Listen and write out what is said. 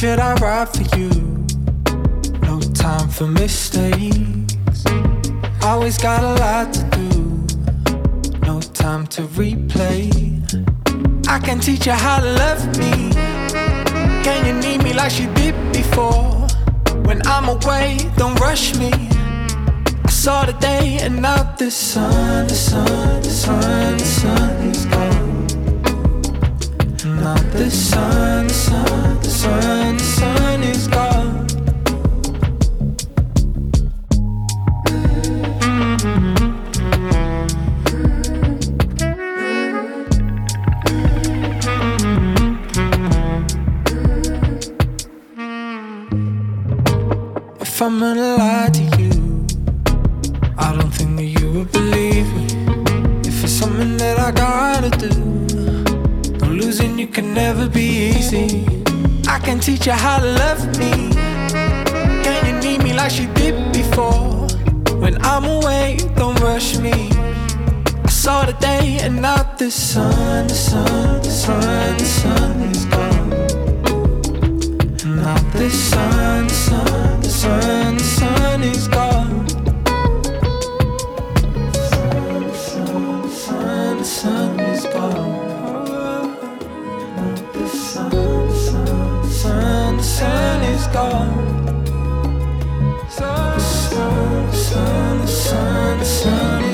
should I ride for you? No time for mistakes. Always got a lot to do. No time to replay. I can teach you how to love me. Can you need me like she did before? When I'm away, don't rush me. I saw the day and now the sun, the sun, the sun, the sun is gone. Now the sun, the sun, the sun, the sun is gone. If I'm gonna lie to you, I don't think that you would believe me. If it's something that I gotta do, no losing you can never be easy. I can teach you how to love me. Can you need me like she did before? When I'm away, don't rush me. I saw the day and now the sun, the sun, the sun, the sun is gone. Now the sun, the sun, the sun, the sun is gone. The sun, the sun, the sun is gone. Now the sun, the sun, the sun, the sun is gone. The sun, the sun, the sun, the sun is